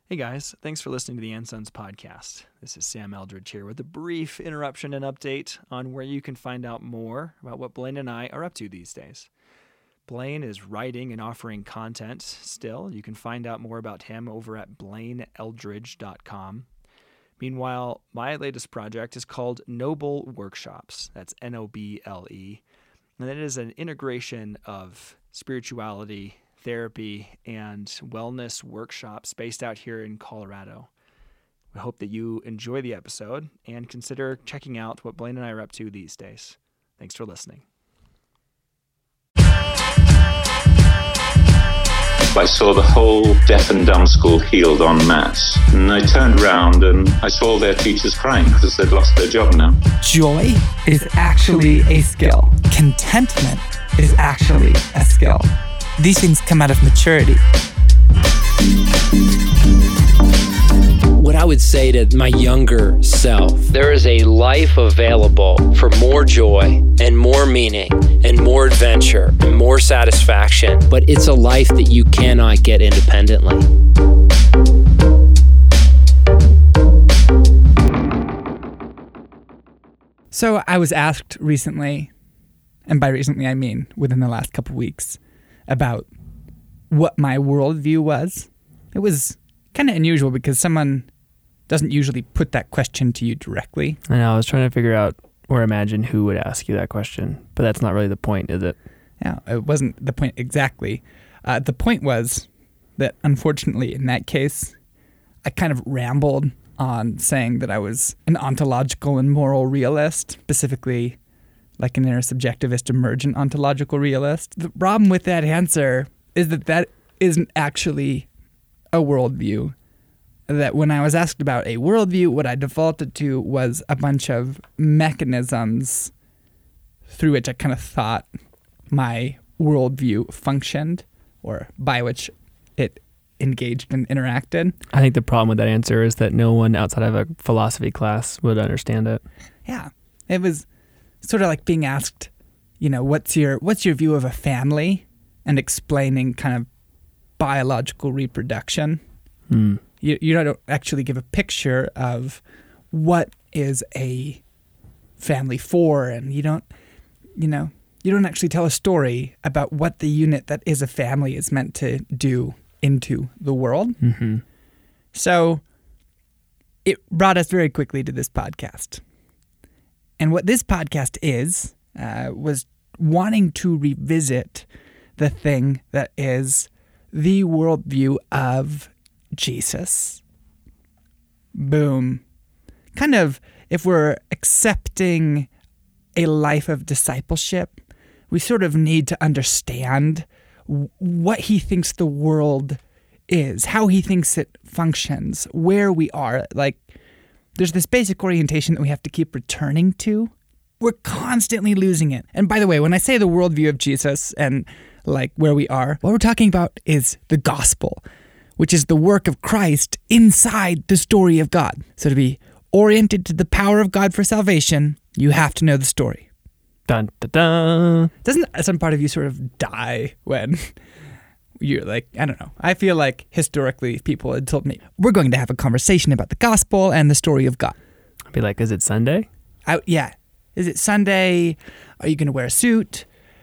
Hey guys, thanks for listening to the Ansons podcast. This is Sam Eldridge here with a brief interruption and update on where you can find out more about what Blaine and I are up to these days. Blaine is writing and offering content still. You can find out more about him over at blaineeldridge.com. Meanwhile, my latest project is called Noble Workshops. That's N-O-B-L-E. And it is an integration of spirituality, therapy, and wellness workshops based out here in Colorado. We hope that you enjoy the episode and consider checking out what Blaine and I are up to these days. Thanks for listening. I saw the whole deaf and dumb school healed en masse. And I turned around and I saw all their teachers crying because they'd lost their job now. Joy is actually a skill. Contentment is actually a skill. These things come out of maturity. What I would say to my younger self, there is a life available for more joy and more meaning and more adventure and more satisfaction, but it's a life that you cannot get independently. So I was asked recently, and by recently I mean within the last couple of weeks, about what my worldview was. It was kind of unusual because someone doesn't usually put that question to you directly. I know, I was trying to figure out or imagine who would ask you that question, but that's not really the point, is it? Yeah, it wasn't the point exactly. The point was that unfortunately in that case, I kind of rambled on saying that I was an ontological and moral realist, specifically like an intersubjectivist emergent ontological realist. The problem with that answer is that that isn't actually a worldview. That when I was asked about a worldview, what I defaulted to was a bunch of mechanisms through which I kind of thought my worldview functioned, or by which it engaged and interacted. I think the problem with that answer is that no one outside of a philosophy class would understand it. Yeah, it was sort of like being asked, you know, what's your view of a family, and explaining kind of biological reproduction. You don't actually give a picture of what is a family for, and you don't actually tell a story about what the unit that is a family is meant to do into the world. Mm-hmm. So it brought us very quickly to this podcast. And what this podcast is, was wanting to revisit the thing that is the worldview of Jesus. Boom. Kind of, if we're accepting a life of discipleship, we sort of need to understand what he thinks the world is, how he thinks it functions, where we are. Like, there's this basic orientation that we have to keep returning to. We're constantly losing it. And by the way, when I say the worldview of Jesus and like where we are, what we're talking about is the gospel, which is the work of Christ inside the story of God. So to be oriented to the power of God for salvation, you have to know the story. Dun, dun, dun. Doesn't some part of you sort of die when you're like, I don't know. I feel like historically people had told me, we're going to have a conversation about the gospel and the story of God. I'd be like, is it Sunday? Yeah. Is it Sunday? Are you going to wear a suit?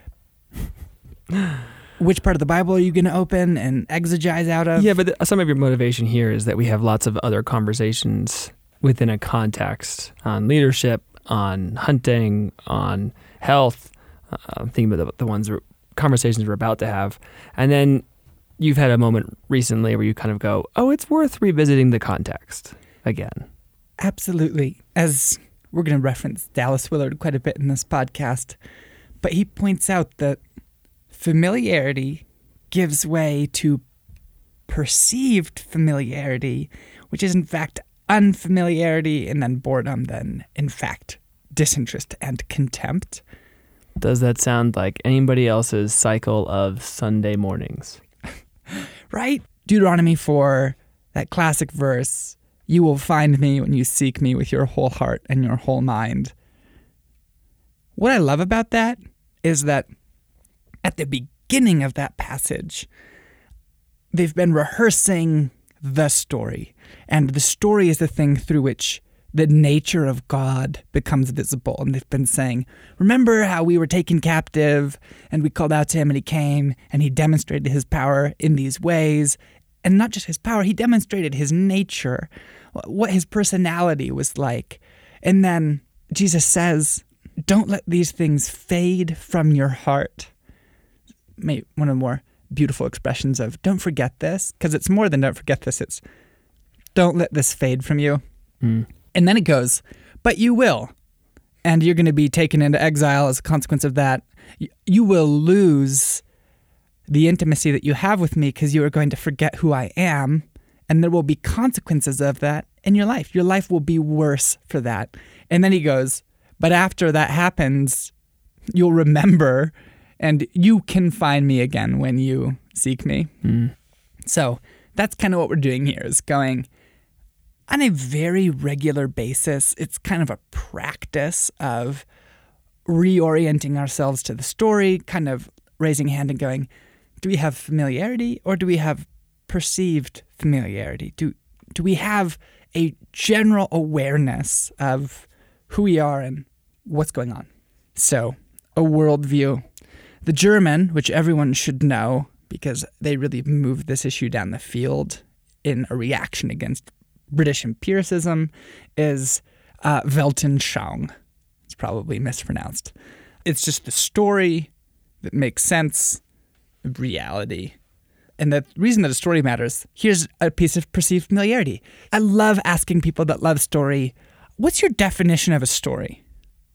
Which part of the Bible are you going to open and exegese out of? Yeah, but some of your motivation here is that we have lots of other conversations within a context on leadership, on hunting, on health. I'm thinking about the conversations we're about to have. And then you've had a moment recently where you kind of go, oh, it's worth revisiting the context again. Absolutely. As we're going to reference Dallas Willard quite a bit in this podcast, but he points out that familiarity gives way to perceived familiarity, which is in fact unfamiliarity, and then boredom, then in fact disinterest and contempt. Does that sound like anybody else's cycle of Sunday mornings? Right? Deuteronomy 4, that classic verse, you will find me when you seek me with your whole heart and your whole mind. What I love about that is that at the beginning of that passage, they've been rehearsing the story. And the story is the thing through which the nature of God becomes visible. And they've been saying, remember how we were taken captive and we called out to him and he came and he demonstrated his power in these ways. And not just his power, he demonstrated his nature, what his personality was like. And then Jesus says, don't let these things fade from your heart. Maybe one of the more beautiful expressions of don't forget this, because it's more than don't forget this. It's don't let this fade from you. And then it goes, but you will. And you're going to be taken into exile as a consequence of that. You will lose the intimacy that you have with me because you are going to forget who I am. And there will be consequences of that in your life. Your life will be worse for that. And then he goes, but after that happens, you'll remember and you can find me again when you seek me. So that's kind of what we're doing here, is going on a very regular basis. It's kind of a practice of reorienting ourselves to the story, kind of raising a hand and going, do we have familiarity or do we have perceived familiarity? Do we have a general awareness of who we are and what's going on? So, a worldview. The German, which everyone should know because they really moved this issue down the field in a reaction against British empiricism, is Weltanschauung. It's probably mispronounced. It's just the story that makes sense of reality. And the reason that a story matters, here's a piece of perceived familiarity. I love asking people that love story, what's your definition of a story?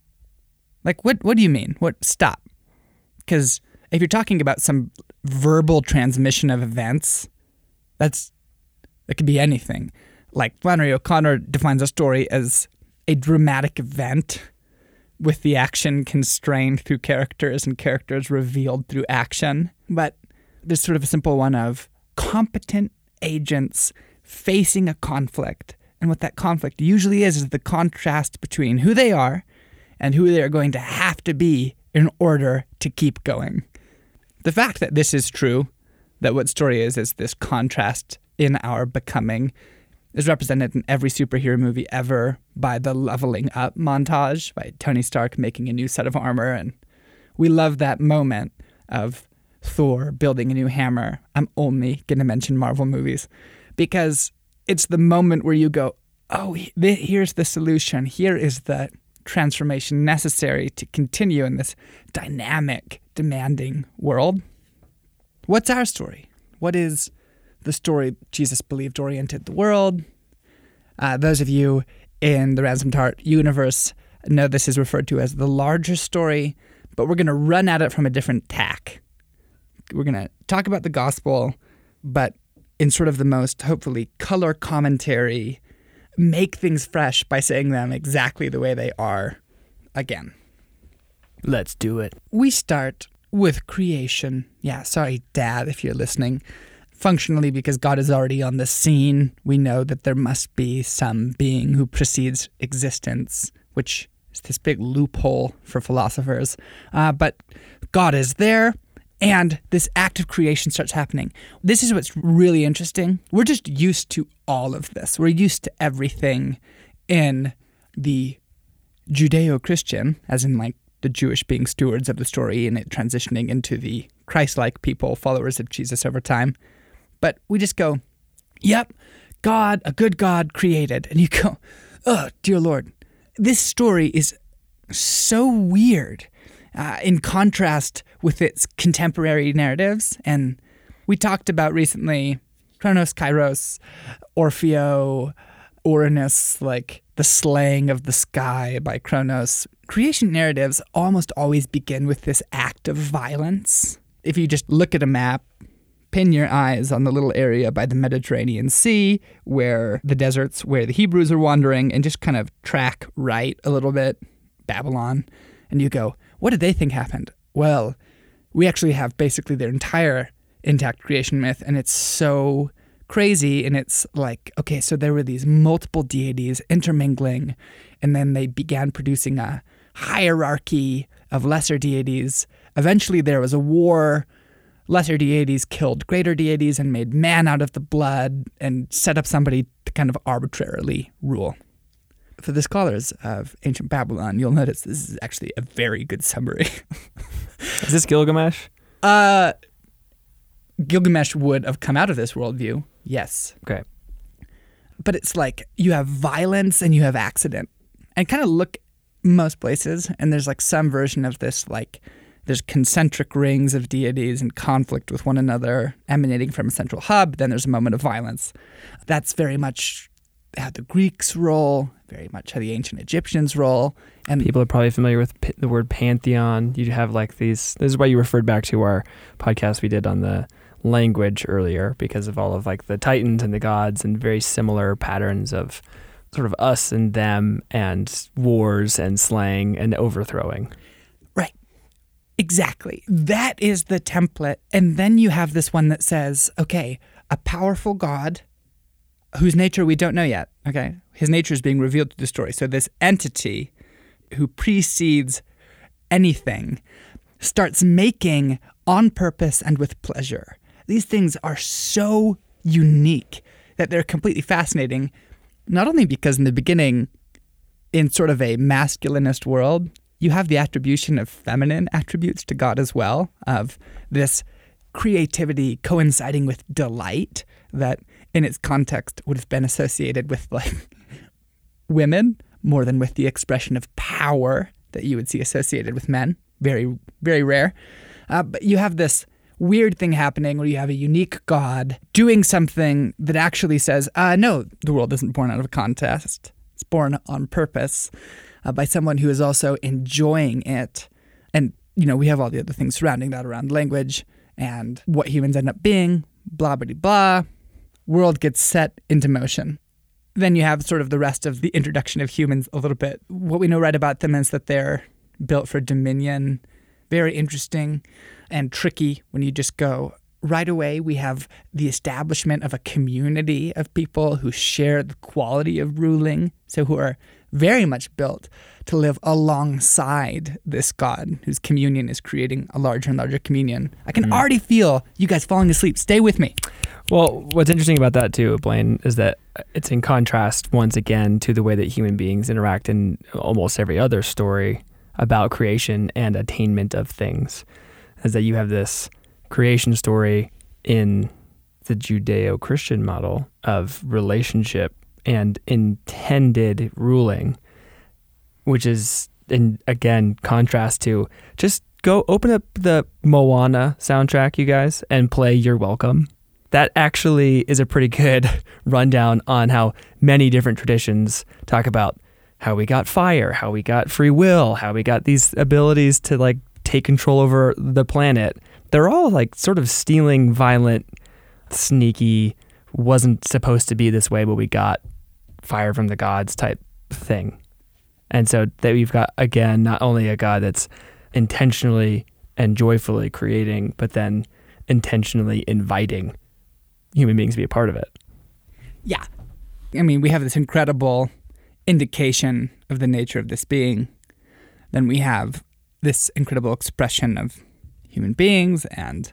Like, what do you mean? Stop. Because if you're talking about some verbal transmission of events, that could be anything. Like Flannery O'Connor defines a story as a dramatic event with the action constrained through characters and characters revealed through action. But there's sort of a simple one of competent agents facing a conflict. And what that conflict usually is the contrast between who they are and who they're going to have to be in order to keep going. The fact that this is true, that what story is this contrast in our becoming, is represented in every superhero movie ever by the leveling up montage, by Tony Stark making a new set of armor. And we love that moment of Thor building a new hammer. I'm only going to mention Marvel movies because it's the moment where you go, oh, here's the solution. Here is the transformation necessary to continue in this dynamic, demanding world. What's our story? What is the story Jesus believed oriented the world? Those of you in the Ransomed Heart universe know this is referred to as the larger story, but we're going to run at it from a different tack. We're going to talk about the gospel, but in sort of the most, hopefully, color commentary, make things fresh by saying them exactly the way they are again. Let's do it. We start with creation. Yeah, sorry, Dad, if you're listening. Functionally, because God is already on the scene, we know that there must be some being who precedes existence, which is this big loophole for philosophers. But God is there, and this act of creation starts happening. This is what's really interesting. We're just used to all of this. We're used to everything in the Judeo-Christian, as in like the Jewish being stewards of the story and it transitioning into the Christ-like people, followers of Jesus over time. But we just go, yep, God, a good God created. And you go, oh, dear Lord, this story is so weird in contrast with its contemporary narratives. And we talked about recently Kronos, Kairos, Orfeo, Uranus, like the slaying of the sky by Kronos. Creation narratives almost always begin with this act of violence. If you just look at a map, pin your eyes on the little area by the Mediterranean Sea where the deserts where the Hebrews are wandering and just kind of track right a little bit, Babylon, and you go, what did they think happened? Well, we actually have basically their entire intact creation myth, and it's so crazy, and it's like, okay, so there were these multiple deities intermingling, and then they began producing a hierarchy of lesser deities. Eventually there was a war, lesser deities killed greater deities and made man out of the blood and set up somebody to kind of arbitrarily rule. For the scholars of ancient Babylon, you'll notice this is actually a very good summary. Is this Gilgamesh? Gilgamesh would have come out of this worldview, yes. Okay. But it's like you have violence and you have accident. And kind of look most places, and there's like some version of this, like there's concentric rings of deities in conflict with one another emanating from a central hub. Then there's a moment of violence. That's very much how the Greeks roll, very much how the ancient Egyptians roll. And people are probably familiar with the word pantheon. You have like these, this is why you referred back to our podcast we did on the language earlier, because of all of like the titans and the gods and very similar patterns of sort of us and them and wars and slaying and overthrowing. Right. Exactly. That is the template. And then you have this one that says, okay, a powerful God whose nature we don't know yet. Okay. His nature is being revealed through the story. So this entity who precedes anything starts making on purpose and with pleasure. These things are so unique that they're completely fascinating, not only because in the beginning, in sort of a masculinist world, you have the attribution of feminine attributes to God as well, of this creativity coinciding with delight that in its context would have been associated with like women more than with the expression of power that you would see associated with men. Very, very rare. But you have this weird thing happening where you have a unique God doing something that actually says, no, the world isn't born out of a contest. It's born on purpose by someone who is also enjoying it. And, you know, we have all the other things surrounding that around language and what humans end up being, blah, blah, blah. World gets set into motion. Then you have sort of the rest of the introduction of humans a little bit. What we know right about them is that they're built for dominion. Very interesting and tricky when you just go, right away we have the establishment of a community of people who share the quality of ruling, so who are very much built to live alongside this God whose communion is creating a larger and larger communion. I can already feel you guys falling asleep. Stay with me. Well, what's interesting about that too, Blaine, is that it's in contrast once again to the way that human beings interact in almost every other story about creation and attainment of things, is that you have this creation story in the Judeo-Christian model of relationship and intended ruling, which is in, again, contrast to just go open up the Moana soundtrack, you guys, and play You're Welcome. That actually is a pretty good rundown on how many different traditions talk about how we got fire, how we got free will, how we got these abilities to like take control over the planet. They're all like sort of stealing, violent, sneaky, wasn't supposed to be this way, but we got fire from the gods type thing. And so that we've got, again, not only a God that's intentionally and joyfully creating, but then intentionally inviting human beings to be a part of it. Yeah. I mean, we have this incredible indication of the nature of this being. Then we have this incredible expression of human beings and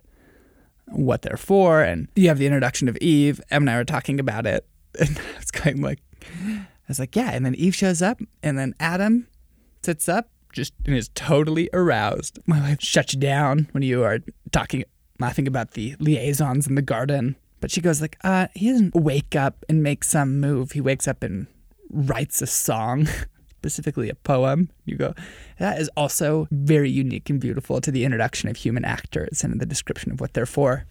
what they're for. And you have the introduction of Eve. Em and I were talking about it. And I was like, yeah. And then Eve shows up, and then Adam sits up just and is totally aroused. My wife shuts you down when you are laughing about the liaisons in the garden. But she goes like, he doesn't wake up and make some move. He wakes up and writes a song, specifically a poem. You go, that is also very unique and beautiful to the introduction of human actors and the description of what they're for.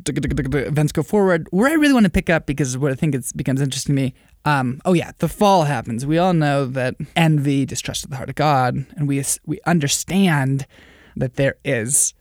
Events go forward. Where I really want to pick up, because what I think becomes interesting to me, the fall happens. We all know that envy, distrust of the heart of God, and we understand that there is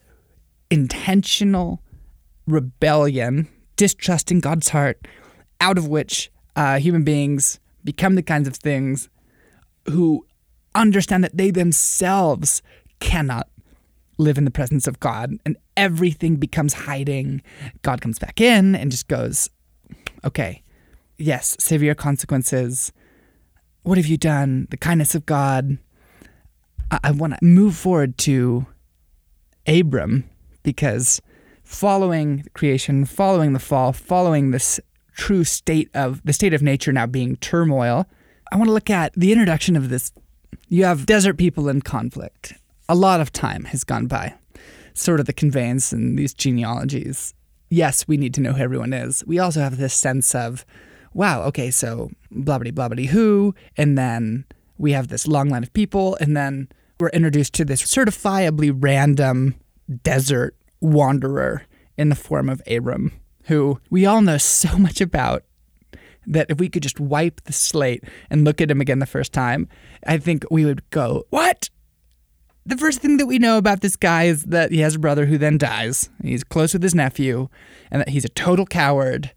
intentional rebellion, distrusting God's heart, out of which human beings become the kinds of things who understand that they themselves cannot live in the presence of God, and everything becomes hiding. God comes back in and just goes, okay, yes, severe consequences. What have you done? The kindness of God. I want to move forward to Abram, because following creation, following the fall, following this true state of nature now being turmoil. I want to look at the introduction of this. You have desert people in conflict. A lot of time has gone by. Sort of the conveyance in these genealogies. Yes, we need to know who everyone is. We also have this sense of, wow, okay, so blah-blah-blah who, and then we have this long line of people, and then we're introduced to this certifiably random desert wanderer in the form of Abram, who we all know so much about that if we could just wipe the slate and look at him again the first time, I think we would go, what? The first thing that we know about this guy is that he has a brother who then dies. He's close with his nephew, and that he's a total coward,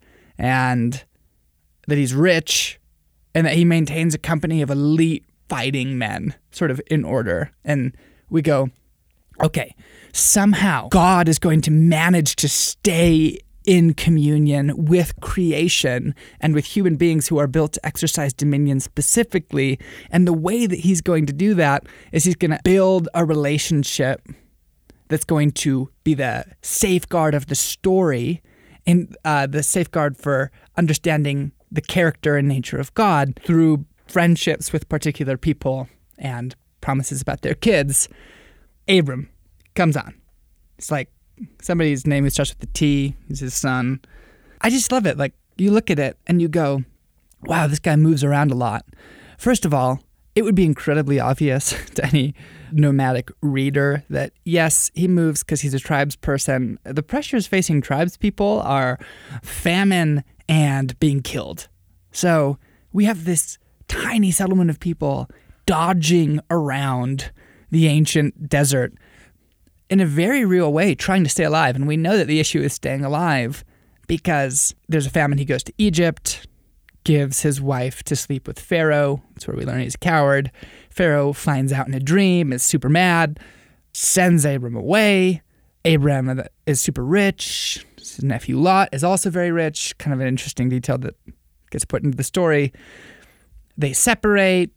and that he's rich, and that he maintains a company of elite fighting men, sort of in order. And we go, okay, somehow God is going to manage to stay in communion with creation and with human beings who are built to exercise dominion specifically. And the way that he's going to do that is he's going to build a relationship that's going to be the safeguard of the story and the safeguard for understanding the character and nature of God through friendships with particular people and promises about their kids. Abram comes on. It's like somebody's name who starts with a T. He's his son. I just love it. Like, you look at it and you go, wow, this guy moves around a lot. First of all, it would be incredibly obvious to any nomadic reader that, yes, he moves because he's a tribes person. The pressures facing tribes people are famine and being killed. So we have this tiny settlement of people dodging around the ancient desert in a very real way, trying to stay alive. And we know that the issue is staying alive because there's a famine. He goes to Egypt, gives his wife to sleep with Pharaoh. That's where we learn he's a coward. Pharaoh finds out in a dream, is super mad, sends Abram away. Abram is super rich. His nephew Lot is also very rich. Kind of an interesting detail that gets put into the story. They separate.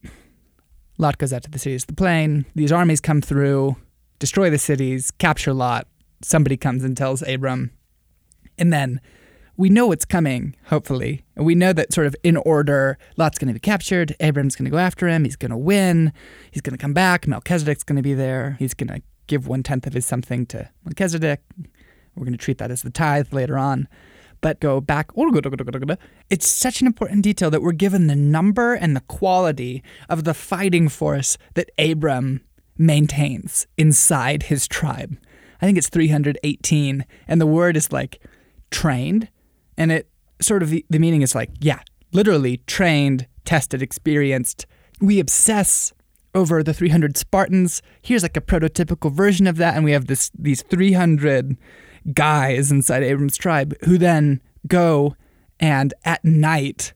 Lot goes out to the cities of the plain. These armies come through, destroy the cities, capture Lot. Somebody comes and tells Abram. And then we know what's coming, hopefully. And we know that sort of in order, Lot's going to be captured. Abram's going to go after him. He's going to win. He's going to come back. Melchizedek's going to be there. He's going to give 1/10 of his something to Melchizedek. We're going to treat that as the tithe later on. But go back. It's such an important detail that we're given the number and the quality of the fighting force that Abram maintains inside his tribe. I think it's 318, and the word is like trained, and it sort of the meaning is like, yeah, literally trained, tested, experienced. We obsess over the 300 Spartans. Here's like a prototypical version of that, and we have these 300 guys inside Abram's tribe who then go and at night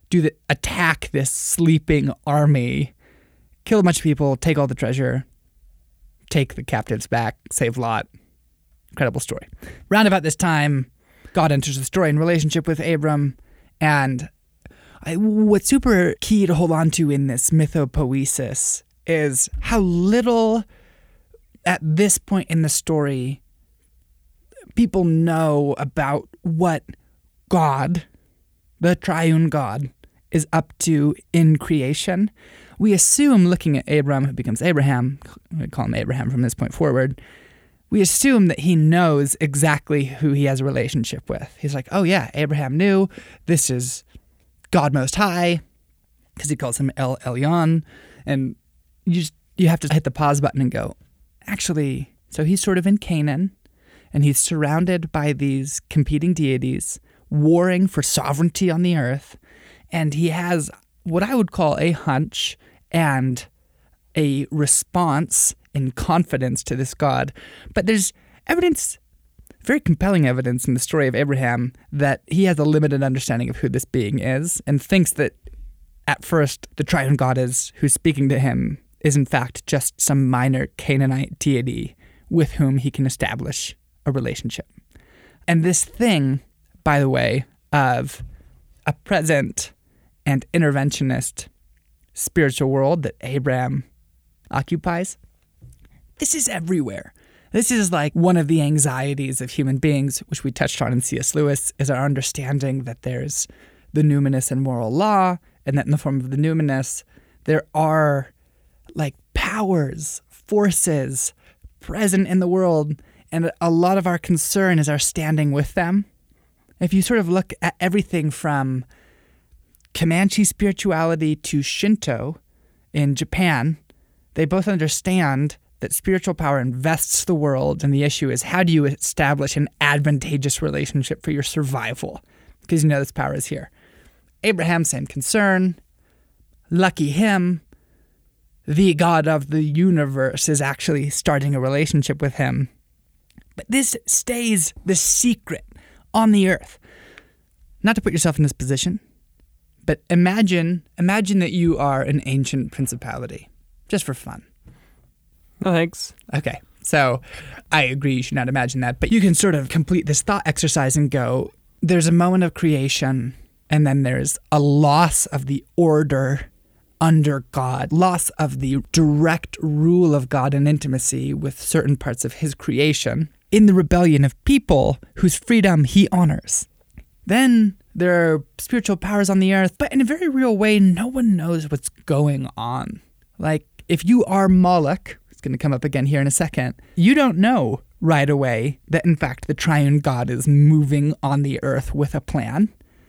attack this sleeping army, kill a bunch of people, take all the treasure, take the captives back, save Lot. Incredible story. Round about this time, God enters the story in relationship with Abram, and what's super key to hold on to in this mythopoesis is how little at this point in the story people know about what God, the triune God, is up to in creation. We assume, looking at Abram, who becomes Abraham, we call him Abraham from this point forward, we assume that he knows exactly who he has a relationship with. He's like, oh yeah, Abraham knew this is God Most High, because he calls him El Elyon, and you have to hit the pause button and go, actually, so he's sort of in Canaan, and he's surrounded by these competing deities warring for sovereignty on the earth, and he has what I would call a hunch and a response in confidence to this God. But there's evidence, very compelling evidence in the story of Abraham, that he has a limited understanding of who this being is and thinks that at first the triune God who's speaking to him is in fact just some minor Canaanite deity with whom he can establish a relationship. And this thing, by the way, of a present and interventionist spiritual world that Abraham occupies, this is everywhere. This is like one of the anxieties of human beings, which we touched on in C.S. Lewis, is our understanding that there's the numinous and moral law, and that in the form of the numinous, there are like powers, forces present in the world, and a lot of our concern is our standing with them. If you sort of look at everything from Comanche spirituality to Shinto in Japan, they both understand that spiritual power invests the world, and the issue is how do you establish an advantageous relationship for your survival? Because you know this power is here. Abraham, same concern. Lucky him. The God of the universe is actually starting a relationship with him. But this stays the secret on the earth. Not to put yourself in this position, but imagine that you are an ancient principality, just for fun. No thanks. Okay, so I agree you should not imagine that, but you can sort of complete this thought exercise and go, there's a moment of creation, and then there's a loss of the order under God, loss of the direct rule of God and intimacy with certain parts of his creation in the rebellion of people whose freedom he honors. Then there are spiritual powers on the earth, but in a very real way, no one knows what's going on. Like, if you are Moloch, it's going to come up again here in a second, you don't know right away that, in fact, the triune God is moving on the earth with a plan.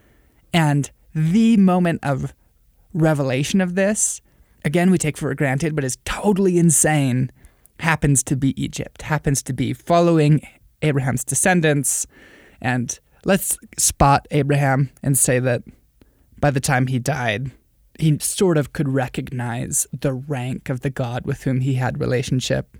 And the moment of revelation of this, again, we take for granted, but is totally insane, happens to be Egypt, happens to be following Abraham's descendants. And let's spot Abraham and say that by the time he died, he sort of could recognize the rank of the God with whom he had relationship,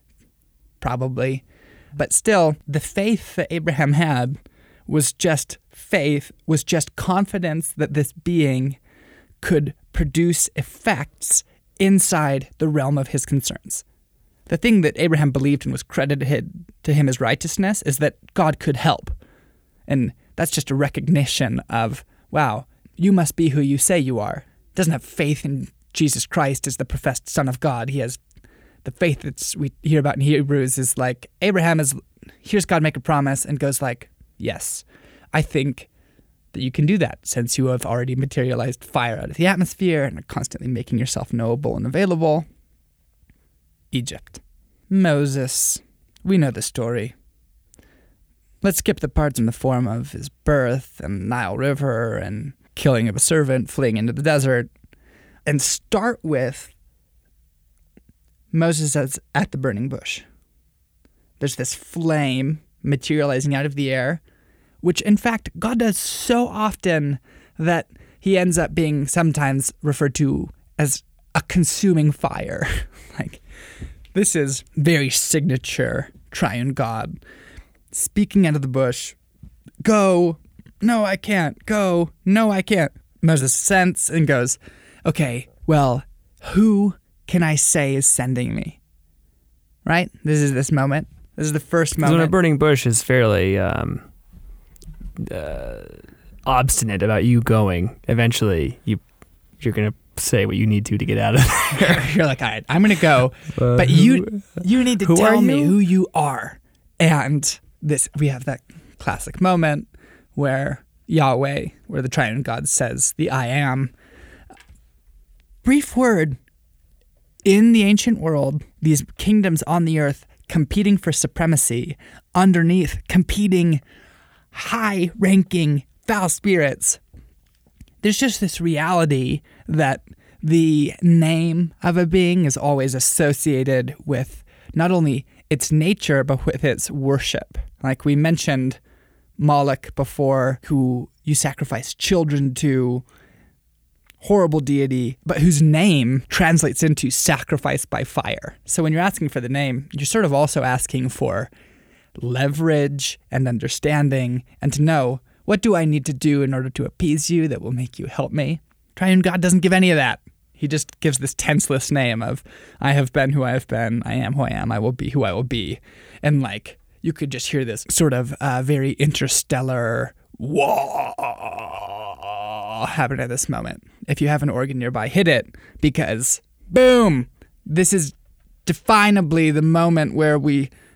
probably. But still, the faith that Abraham had was just faith, was just confidence that this being could produce effects inside the realm of his concerns. The thing that Abraham believed and was credited to him as righteousness is that God could help. And that's just a recognition of, wow, you must be who you say you are. Doesn't have faith in Jesus Christ as the professed Son of God. He has the faith that we hear about in Hebrews is like, Abraham hears God make a promise and goes like, yes, I think that you can do that since you have already materialized fire out of the atmosphere and are constantly making yourself knowable and available. Egypt. Moses. We know the story. Let's skip the parts in the form of his birth and Nile River and killing of a servant, fleeing into the desert, and start with Moses at the burning bush. There's this flame materializing out of the air, which in fact God does so often that he ends up being sometimes referred to as a consuming fire. Like, this is very signature triune God. Speaking out of the bush, go, no, I can't, go, no, I can't. Moses assents and goes, okay, well, who can I say is sending me? Right? This is this moment. This is the first moment. When a burning bush is fairly obstinate about you going, eventually you're going to say what you need to get out of there. You're like, all right, I'm going to go, but you need to tell me who you are. And we have that classic moment where Yahweh, where the triune God says, the I am. Brief word. In the ancient world, these kingdoms on the earth competing for supremacy, underneath competing high-ranking foul spirits, there's just this reality that the name of a being is always associated with not only its nature, but with its worship. Like we mentioned Moloch before, who you sacrifice children to, horrible deity, but whose name translates into sacrifice by fire. So when you're asking for the name, you're sort of also asking for leverage and understanding and to know, what do I need to do in order to appease you that will make you help me? Triune God doesn't give any of that. He just gives this tenseless name of, I have been who I have been, I am who I am, I will be who I will be. And like, you could just hear this sort of very interstellar whoa happen at this moment. If you have an organ nearby, hit it, because boom, this is definably the moment where we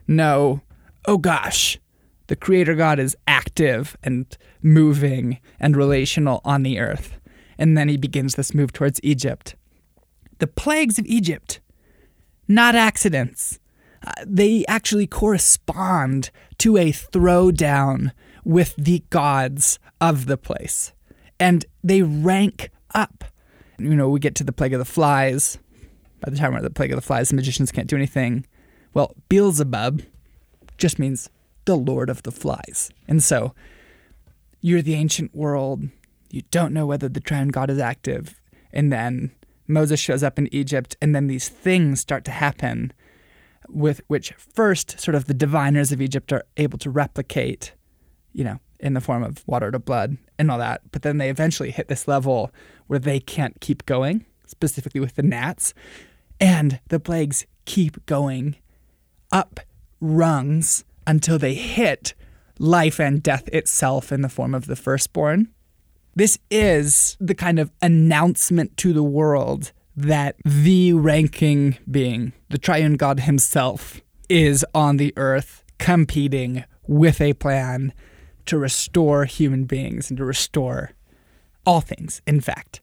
know, oh gosh, the Creator God is active and moving and relational on the earth. And then he begins this move towards Egypt. The plagues of Egypt, not accidents. They actually correspond to a throwdown with the gods of the place. And they rank up. We get to the plague of the flies. By the time we're at the plague of the flies, the magicians can't do anything. Well, Beelzebub just means the Lord of the Flies. And so you're the ancient world. You don't know whether the triune God is active. And then Moses shows up in Egypt, and then these things start to happen with which first sort of the diviners of Egypt are able to replicate, in the form of water to blood and all that. But then they eventually hit this level where they can't keep going, specifically with the gnats. And the plagues keep going up rungs until they hit life and death itself in the form of the firstborn. This is the kind of announcement to the world that the ranking being, the triune God himself, is on the earth competing with a plan to restore human beings and to restore all things, in fact.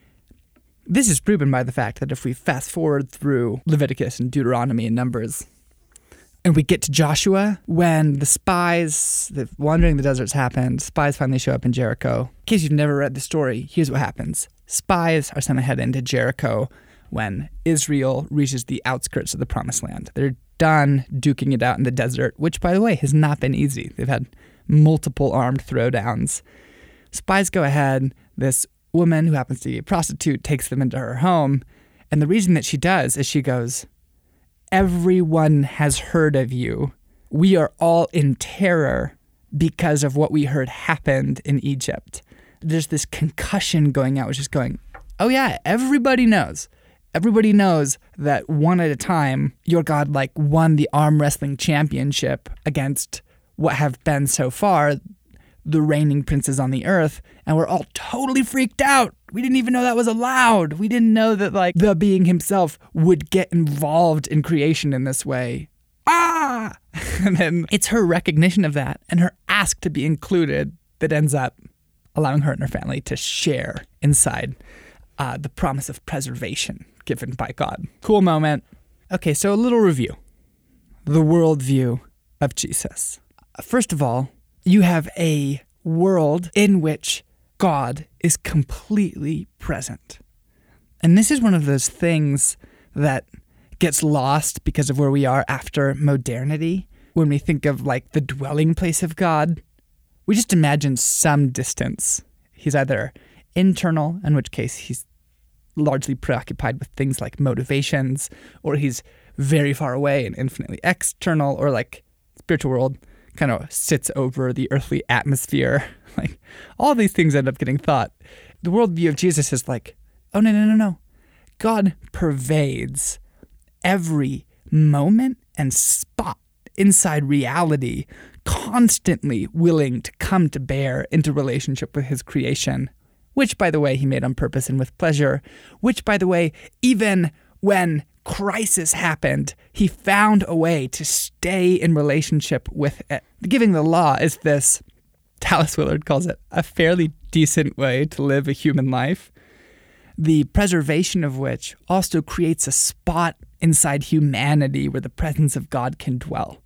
This is proven by the fact that if we fast forward through Leviticus and Deuteronomy and Numbers, and we get to Joshua, when the spies, the wandering the deserts happened, spies finally show up in Jericho. In case you've never read the story, here's what happens. Spies are sent ahead into Jericho when Israel reaches the outskirts of the Promised Land. They're done duking it out in the desert, which, by the way, has not been easy. They've had multiple armed throwdowns. Spies go ahead. This woman who happens to be a prostitute takes them into her home. And the reason that she does is she goes, everyone has heard of you. We are all in terror because of what we heard happened in Egypt. There's this concussion going out, which is going, oh yeah, everybody knows. Everybody knows that one at a time, your God won the arm wrestling championship against what have been so far the reigning princes on the earth, and we're all totally freaked out. We didn't even know that was allowed. We didn't know that the being himself would get involved in creation in this way. And then it's her recognition of that and her ask to be included that ends up allowing her and her family to share inside the promise of preservation given by God. Cool moment. Okay, so a little review. The worldview of Jesus. First of all, you have a world in which God is completely present. And this is one of those things that gets lost because of where we are after modernity. When we think of the dwelling place of God, we just imagine some distance. He's either internal, in which case he's largely preoccupied with things like motivations, or he's very far away and infinitely external, or spiritual world kind of sits over the earthly atmosphere. All these things end up getting thought. The worldview of Jesus is oh, no. God pervades every moment and spot inside reality, constantly willing to come to bear into relationship with his creation, which, by the way, he made on purpose and with pleasure, which, by the way, even when crisis happened, he found a way to stay in relationship with it. Giving the law is this, Dallas Willard calls it, a fairly decent way to live a human life, the preservation of which also creates a spot inside humanity where the presence of God can dwell,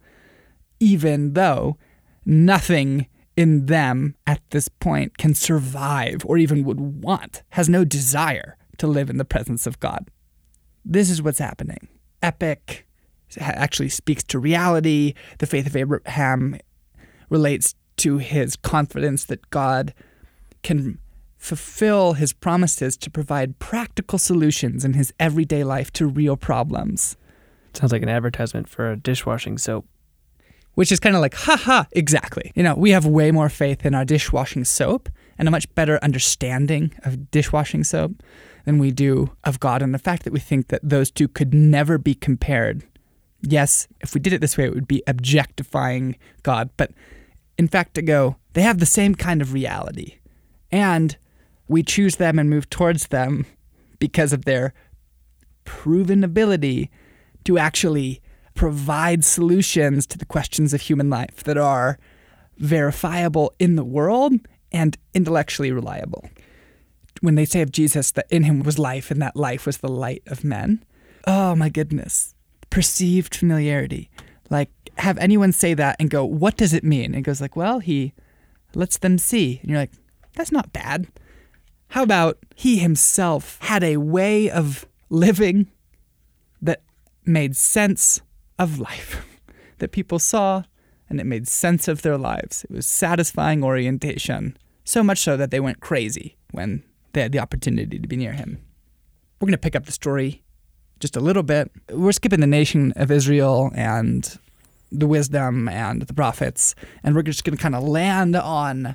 even though nothing in them at this point can survive or even would want, has no desire to live in the presence of God. This is what's happening. Epic actually speaks to reality. The faith of Abraham relates to his confidence that God can fulfill his promises to provide practical solutions in his everyday life to real problems. Sounds like an advertisement for a dishwashing soap. Which is kind of haha, exactly. We have way more faith in our dishwashing soap and a much better understanding of dishwashing soap than we do of God, and the fact that we think that those two could never be compared. Yes, if we did it this way, it would be objectifying God, but in fact they have the same kind of reality, and we choose them and move towards them because of their proven ability to actually provide solutions to the questions of human life that are verifiable in the world and intellectually reliable. When they say of Jesus that in him was life and that life was the light of men, oh my goodness, perceived familiarity. Like, have anyone say that and go, what does it mean? And it goes like, well, he lets them see. And you're like, that's not bad. How about he himself had a way of living that made sense of life, that people saw, and it made sense of their lives. It was satisfying orientation, so much so that they went crazy when they had the opportunity to be near him. We're going to pick up the story just a little bit. We're skipping the nation of Israel and the wisdom and the prophets, and we're just going to kind of land on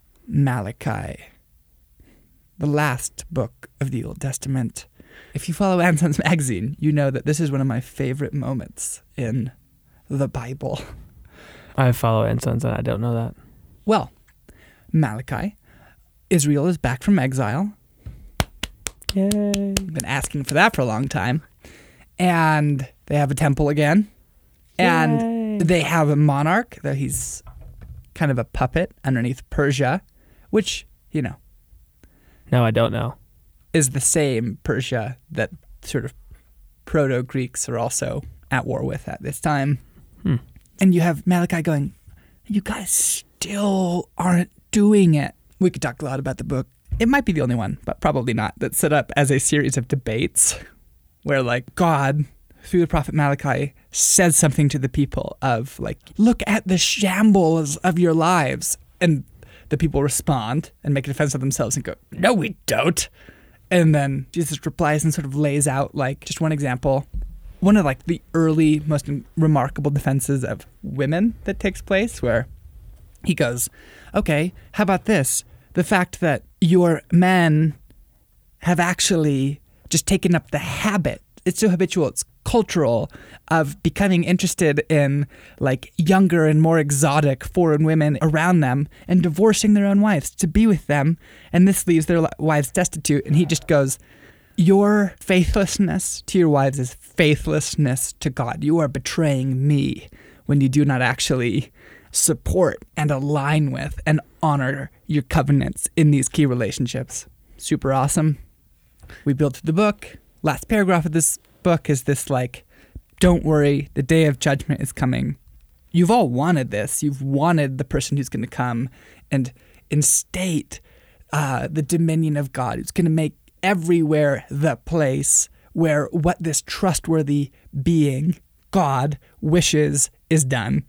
Malachi, the last book of the Old Testament. If you follow Anson's magazine, you know that this is one of my favorite moments in the Bible. I follow Anson's and I don't know that. Well, Malachi, Israel is back from exile. Yay. Been asking for that for a long time. And they have a temple again. And they have a monarch, though he's kind of a puppet underneath Persia, which, you know. No, I don't know. Is the same Persia that sort of proto-Greeks are also at war with at this time. And you have Malachi going, you guys still aren't doing it. We could talk a lot about the book. It might be the only one, but probably not, that's set up as a series of debates where, like, God, through the prophet Malachi, says something to the people of, like, look at the shambles of your lives. And the people respond and make a defense of themselves and go, no, we don't. And then Jesus replies and sort of lays out, like, just one example. One of, like, the early, most remarkable defenses of women that takes place, where he goes, okay, how about this? The fact that your men have actually just taken up the habit. It's so habitual, it's cultural, of becoming interested in, like, younger and more exotic foreign women around them and divorcing their own wives to be with them. And this leaves their wives destitute. And he just goes, your faithlessness to your wives is faithlessness to God. You are betraying me when you do not actually support and align with and honor your covenants in these key relationships. Super awesome. We built the book. Last paragraph of this book is this, like, don't worry, the day of judgment is coming. You've all wanted this. You've wanted the person who's going to come and instate the dominion of God. It's going to make everywhere the place where what this trustworthy being, God, wishes is done.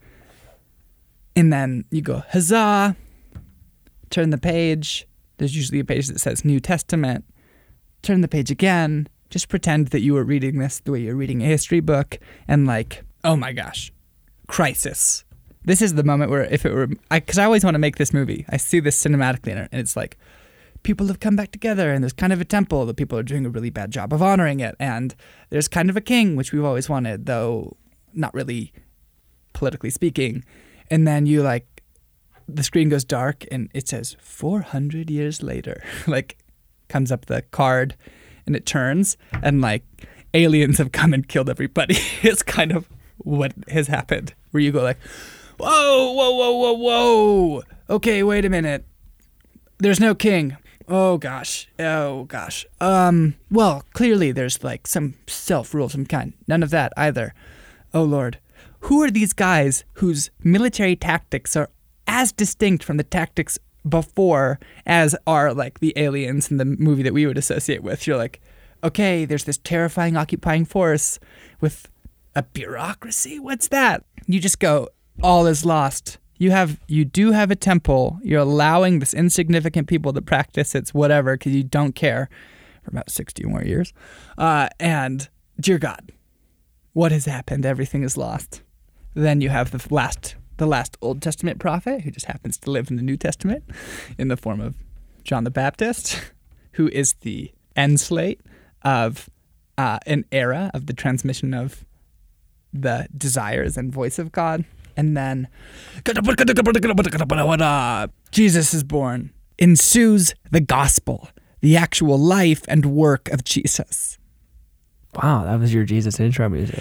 And then you go, huzzah, turn the page. There's usually a page that says New Testament. Turn the page again. Just pretend that you were reading this the way you're reading a history book. And, like, oh my gosh, crisis. This is the moment where if it were, because I always want to make this movie. I see this cinematically in it, and it's like, people have come back together, and there's kind of a temple. The people are doing a really bad job of honoring it. And there's kind of a king, which we've always wanted, though not really politically speaking. And then you, like, the screen goes dark, and it says 400 years later. Like, comes up the card, and it turns, and, like, aliens have come and killed everybody. It's kind of what has happened, where you go like, whoa, whoa, whoa, whoa, whoa. Okay, wait a minute. There's no king. Oh, gosh. Oh, gosh. Well, clearly there's, like, some self-rule of some kind. None of that either. Oh, Lord. Who are these guys whose military tactics are as distinct from the tactics before as are, like, the aliens in the movie that we would associate with? You're like, okay, there's this terrifying occupying force with a bureaucracy. What's that? You just go, all is lost. You do have a temple. You're allowing this insignificant people to practice its whatever because you don't care for about 60 more years. And dear God, what has happened? Everything is lost. Then you have the last Old Testament prophet who just happens to live in the New Testament in the form of John the Baptist, who is the end slate of an era of the transmission of the desires and voice of God. And then Jesus is born. Ensues the gospel, the actual life and work of Jesus. Wow, that was your Jesus intro music.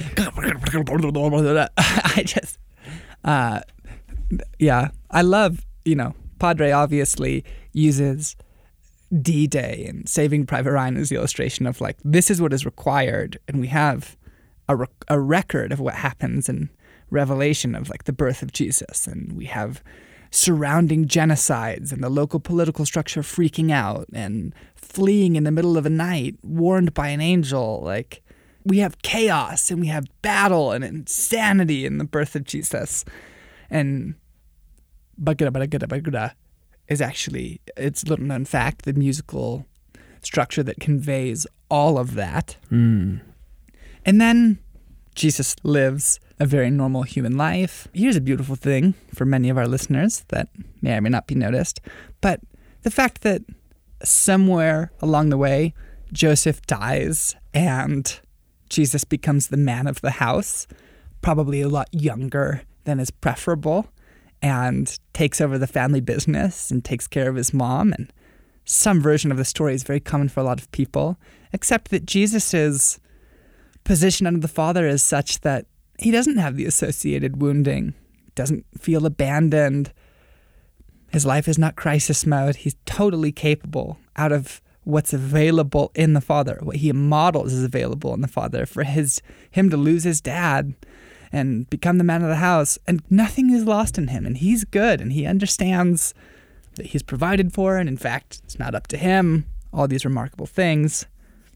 I love, Padre obviously uses D-Day and Saving Private Ryan as the illustration of like, this is what is required. And we have a record of what happens in Revelation of like the birth of Jesus. And we have surrounding genocides and the local political structure freaking out and fleeing in the middle of a night, warned by an angel. Like, we have chaos and we have battle and insanity in the birth of Jesus. And Bagada is actually, it's a little known fact, the musical structure that conveys all of that. And then Jesus lives a very normal human life. Here's a beautiful thing for many of our listeners that may or may not be noticed, but the fact that somewhere along the way, Joseph dies and Jesus becomes the man of the house, probably a lot younger than is preferable, and takes over the family business and takes care of his mom. And some version of the story is very common for a lot of people, except that Jesus's position under the Father is such that he doesn't have the associated wounding, doesn't feel abandoned. His life is not crisis mode. He's totally capable out of what's available in the Father. What he models is available in the Father. For him to lose his dad and become the man of the house, and nothing is lost in him, and he's good, and he understands that he's provided for, and in fact, it's not up to him, all these remarkable things.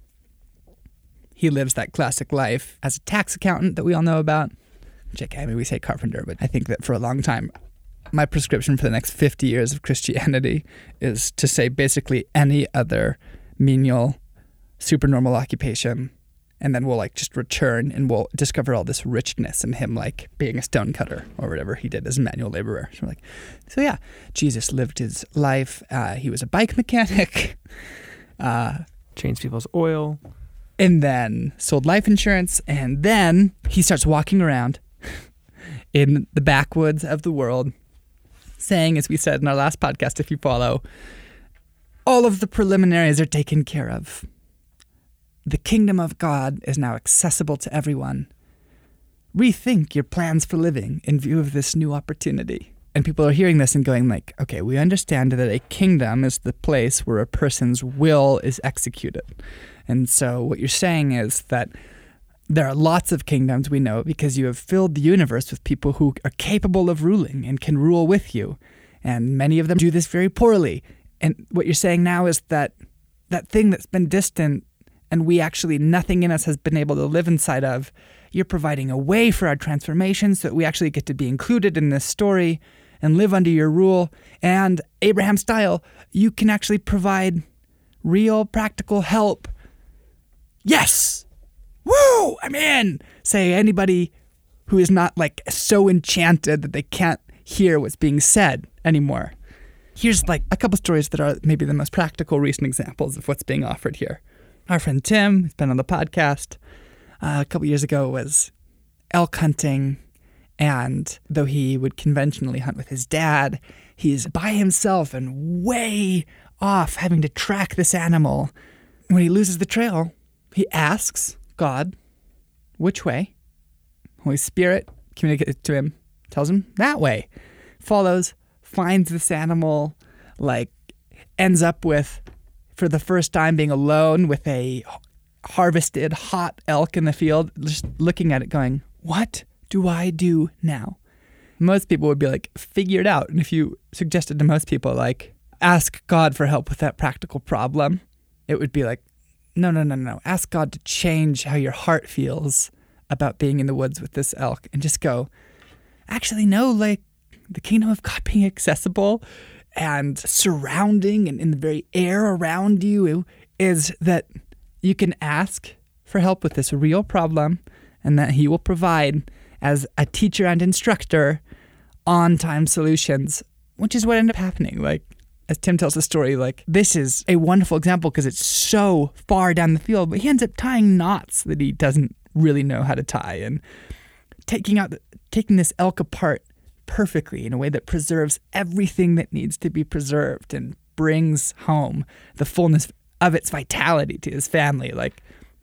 He lives that classic life as a tax accountant that we all know about, which maybe we say carpenter, but I think that for a long time, my prescription for the next 50 years of Christianity is to say basically any other menial, supernormal occupation, and then we'll like just return and we'll discover all this richness in him, like being a stonecutter or whatever he did as a manual laborer. So yeah, Jesus lived his life. He was a bike mechanic. Changed people's oil. And then sold life insurance. And then he starts walking around in the backwoods of the world, saying, as we said in our last podcast, if you follow, all of the preliminaries are taken care of. The kingdom of God is now accessible to everyone. Rethink your plans for living in view of this new opportunity. And people are hearing this and going like, okay, we understand that a kingdom is the place where a person's will is executed. And so what you're saying is that there are lots of kingdoms we know because you have filled the universe with people who are capable of ruling and can rule with you. And many of them do this very poorly. And what you're saying now is that that thing that's been distant and we actually, nothing in us has been able to live inside of, you're providing a way for our transformation so that we actually get to be included in this story and live under your rule. And Abraham style, you can actually provide real practical help. Yes! Woo! I'm in! Say anybody who is not like so enchanted that they can't hear what's being said anymore. Here's like a couple stories that are maybe the most practical recent examples of what's being offered here. Our friend Tim, who's been on the podcast a couple years ago, was elk hunting. And though he would conventionally hunt with his dad, he's by himself and way off having to track this animal. When he loses the trail, he asks God, which way? Holy Spirit communicates to him, tells him that way. Follows, finds this animal, like ends up with, for the first time, being alone with a harvested hot elk in the field, just looking at it going, what do I do now? Most people would be like, figure it out. And if you suggested to most people, like, ask God for help with that practical problem, it would be like, no. Ask God to change how your heart feels about being in the woods with this elk and just go, actually, no, like the kingdom of God being accessible and surrounding and in the very air around you is that you can ask for help with this real problem and that he will provide as a teacher and instructor on-time solutions, which is what ended up happening. Like, as Tim tells the story, like, this is a wonderful example because it's so far down the field, but he ends up tying knots that he doesn't really know how to tie and taking this elk apart perfectly in a way that preserves everything that needs to be preserved and brings home the fullness of its vitality to his family. Like,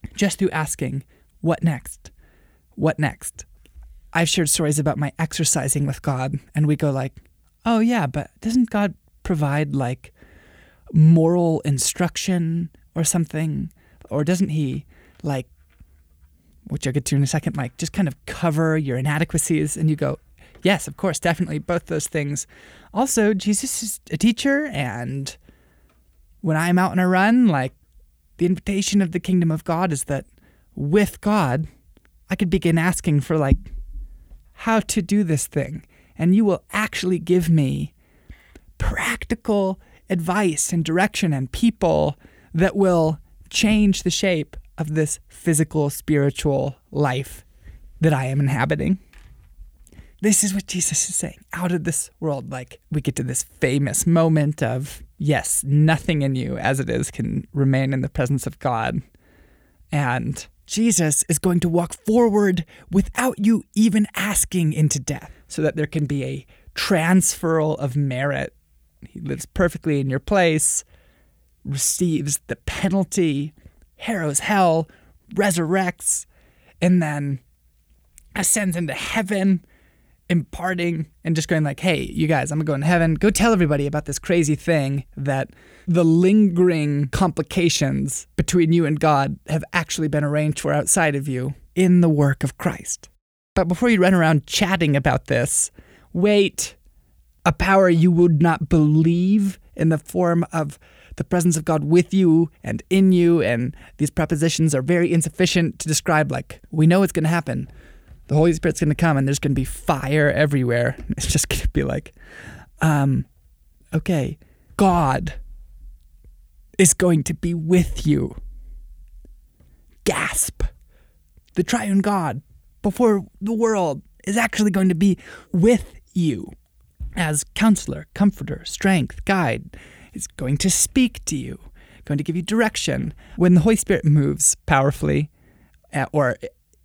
just through asking, what next? What next? I've shared stories about my exercising with God, and we go like, oh yeah, but doesn't God provide like moral instruction or something? Or doesn't he like, which I'll get to in a second, like just kind of cover your inadequacies? And you go, yes, of course, definitely both those things. Also, Jesus is a teacher, and when I'm out on a run, like the invitation of the kingdom of God is that with God, I could begin asking for like how to do this thing. And you will actually give me practical advice and direction and people that will change the shape of this physical, spiritual life that I am inhabiting. This is what Jesus is saying. Out of this world, like we get to this famous moment of, yes, nothing in you as it is can remain in the presence of God. And Jesus is going to walk forward without you even asking into death, so that there can be a transferal of merit. He lives perfectly in your place, receives the penalty, harrows hell, resurrects, and then ascends into heaven, imparting and just going like, hey, you guys, I'm going to heaven. Go tell everybody about this crazy thing that the lingering complications between you and God have actually been arranged for outside of you in the work of Christ. But before you run around chatting about this, wait, a power you would not believe in the form of the presence of God with you and in you, and these prepositions are very insufficient to describe, like, we know it's going to happen. The Holy Spirit's going to come and there's going to be fire everywhere. It's just going to be like, okay, God is going to be with you. Gasp. The triune God before the world is actually going to be with you as counselor, comforter, strength, guide. It's going to speak to you, going to give you direction. When the Holy Spirit moves powerfully or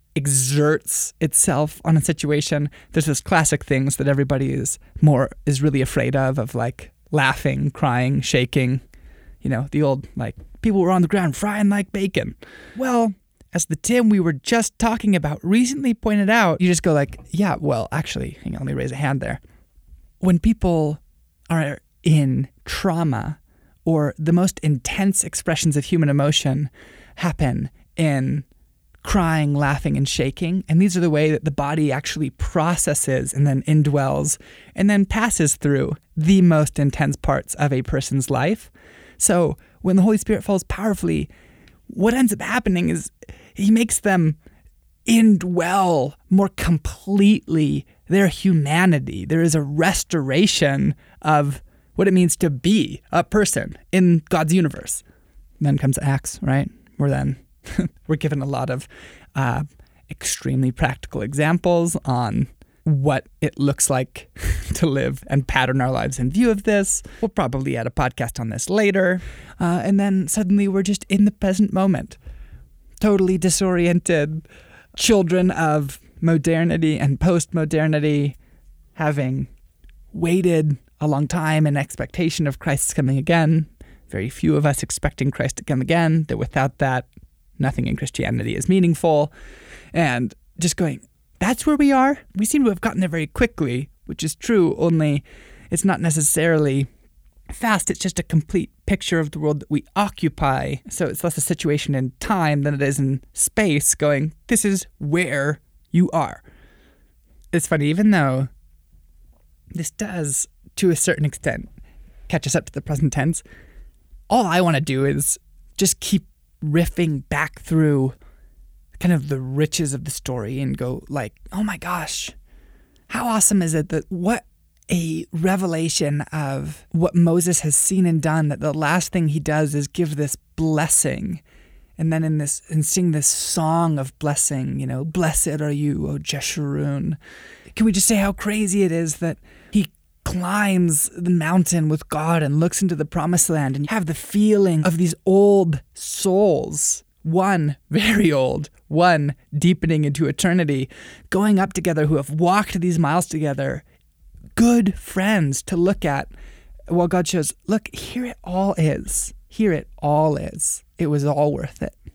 exerts itself on a situation, there's those classic things that everybody is really afraid of like laughing, crying, shaking, the old, like, people were on the ground frying like bacon. Well, as the Tim we were just talking about recently pointed out, you just go like, yeah, well, actually, hang on, let me raise a hand there. When people are in trauma, or the most intense expressions of human emotion happen in crying, laughing, and shaking. And these are the way that the body actually processes and then indwells and then passes through the most intense parts of a person's life. So when the Holy Spirit falls powerfully, what ends up happening is he makes them indwell more completely their humanity. There is a restoration of what it means to be a person in God's universe. Then comes Acts, right? We're given a lot of extremely practical examples on what it looks like to live and pattern our lives in view of this. We'll probably add a podcast on this later. And then suddenly we're just in the present moment, totally disoriented, children of modernity and post-modernity, having waited a long time in expectation of Christ's coming again. Very few of us expecting Christ to come again, that without that, nothing in Christianity is meaningful. And just going, that's where we are? We seem to have gotten there very quickly, which is true, only it's not necessarily fast. It's just a complete picture of the world that we occupy. So it's less a situation in time than it is in space, going, this is where you are. It's funny, even though this does, to a certain extent, catch us up to the present tense, all I want to do is just keep riffing back through kind of the riches of the story and go like, oh my gosh, how awesome is it that what a revelation of what Moses has seen and done, that the last thing he does is give this blessing and then sing this song of blessing, blessed are you, O Jeshurun. Can we just say how crazy it is that he climbs the mountain with God and looks into the promised land, and you have the feeling of these old souls, one very old, one deepening into eternity, going up together, who have walked these miles together, good friends to look at, while God shows, look, here it all is. Here it all is. It was all worth it.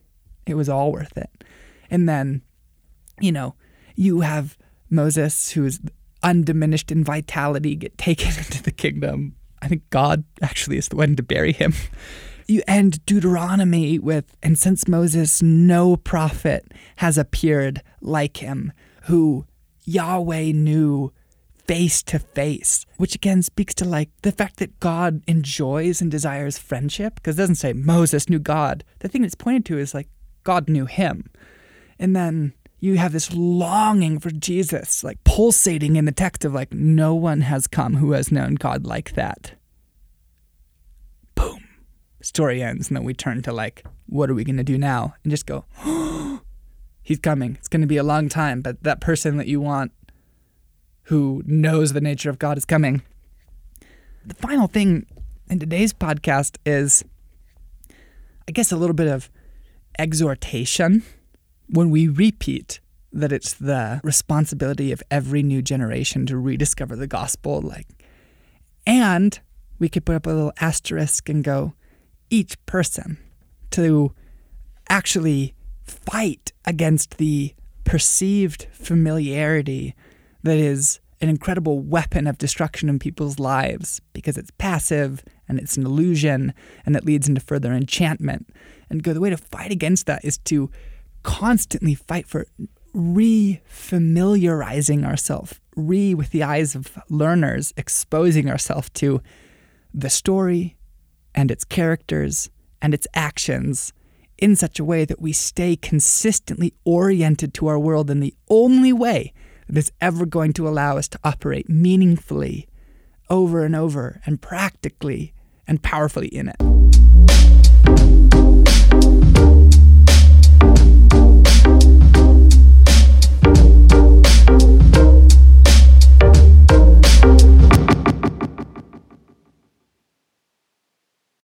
It was all worth it. And then, you have Moses, who is undiminished in vitality, get taken into the kingdom. I think God actually is the one to bury him. You end Deuteronomy with, and since Moses, no prophet has appeared like him, who Yahweh knew face to face, which again speaks to like the fact that God enjoys and desires friendship, because it doesn't say Moses knew God. The thing it's pointed to is like God knew him. And then you have this longing for Jesus, like pulsating in the text of like, no one has come who has known God like that. Boom. Story ends. And then we turn to like, what are we going to do now? And just go, oh, he's coming. It's going to be a long time, but that person that you want who knows the nature of God is coming. The final thing in today's podcast is, I guess, a little bit of exhortation. When we repeat that it's the responsibility of every new generation to rediscover the gospel, and we could put up a little asterisk and go, each person to actually fight against the perceived familiarity that is an incredible weapon of destruction in people's lives, because it's passive and it's an illusion and it leads into further enchantment. And the way to fight against that is to constantly fight for re-familiarizing ourselves, with the eyes of learners, exposing ourselves to the story and its characters and its actions in such a way that we stay consistently oriented to our world in the only way that is ever going to allow us to operate meaningfully over and over and practically and powerfully in it.